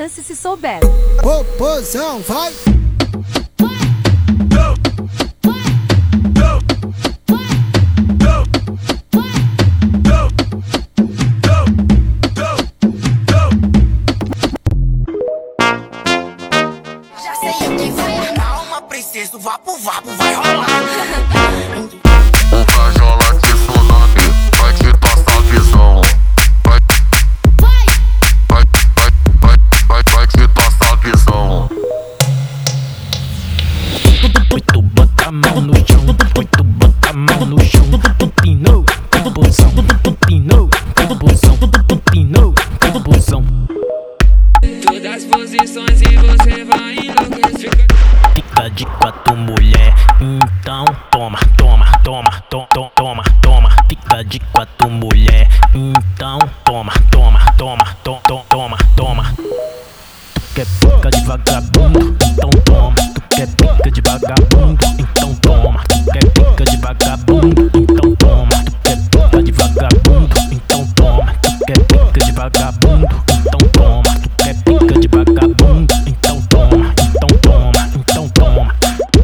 dance se souber. Popozão, vai! Já sei o que vai armar, uma princesa, o vapo vai rolar. O Frajola Tsunami vai te passar visão. Vai te passar visão. Tu bota a mão no chão, tu bota a mão no chão. Pinou, popozão, pinou, popozão, pinou, popozão. Todas as posições e você vai enlouquecer. Fica de quatro mulher, então toma, toma, toma, toma, toma, toma. Fica de quatro mulher, então toma, toma, toma, toma, toma, toma. Tu quer pica de vagabundo, então toma. Tu quer pica de vagabundo, então toma. Tu quer pica de vagabundo, então toma. Tu quer pica de vagabundo, então toma. Tu quer pica de vagabundo, então toma. Tu quer pica de vagabundo, então toma. Então toma, então toma.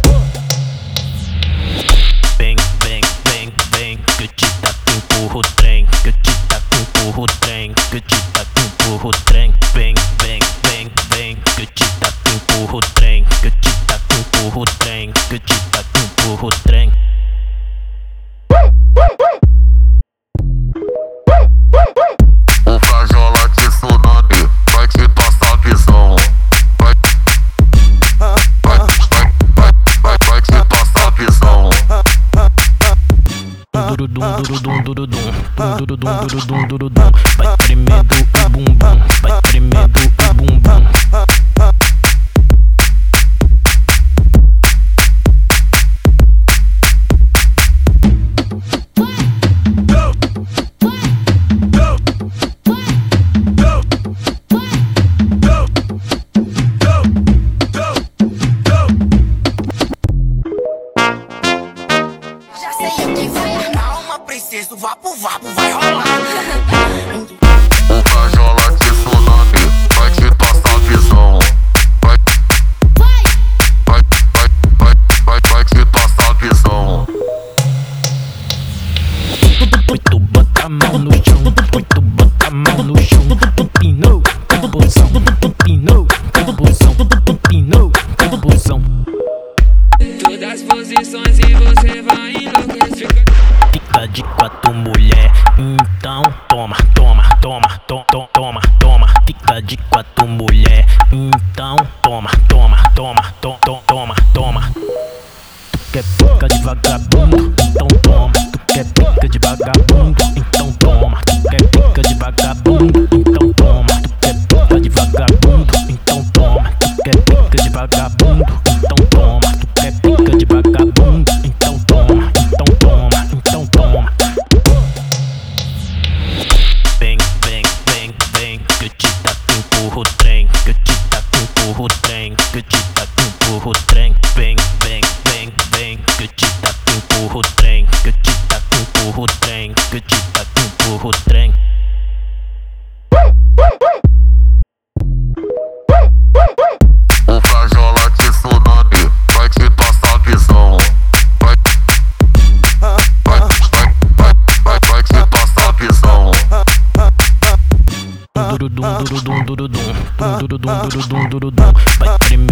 Vem, vem, vem, vem, que eu te taco, empurro o trem. Que eu te taco, empurro o trem. Que eu te taco, empurro o trem. Vem, vem, vem, vem, que eu te taco, empurro o trem. Que eu te taco, empurro o trem. Que eu te taco, empurro o trem. O Frajola Tsunami vai te passar visão. Vai te passar visão. Durudum, durudum, durudum, durudum, durudum, durudum. Vai tremendo o bumbum, vai tremendo o bumbum. Já sei o que vai armar, uma princesa, o vapo vai rolar. O Frajola Tsunami vai te passar visão. Vai te passar visão. Tu bota a mão no chão, tu bota a mão no chão. Pinou, popozão, pinou, popozão, pinou, popozão. Todas as posições e você vai enlouquecer. Fica de quatro mulher, então toma, toma, toma, toma, toma, toma. Fica de quatro mulher, então toma, toma, toma, toma, toma, toma. Tu quer pica de vagabundo, então toma. Tu quer pica de vagabundo, então toma. Tu quer pica de vagabundo, então toma. Tu quer pica de vagabundo, então toma. Tu quer pica de vagabundo, então toma. Tu quer pica de vagabundo, então toma. Então toma, então toma. Vem, vem, vem, vem, que eu te taco, empurro o trem. Que eu te taco, empurro o trem. Que eu te taco, empurro o trem. Vem, vem, vem, vem, que eu te taco, empurro o trem. Que eu te taco, empurro o trem. Que eu te taco, empurro o trem. O Frajola Tsunami vai te passar visão. Vai te passar visão. Durudum, durudum, durudum, durudum, durudum, durudum. Vai tremer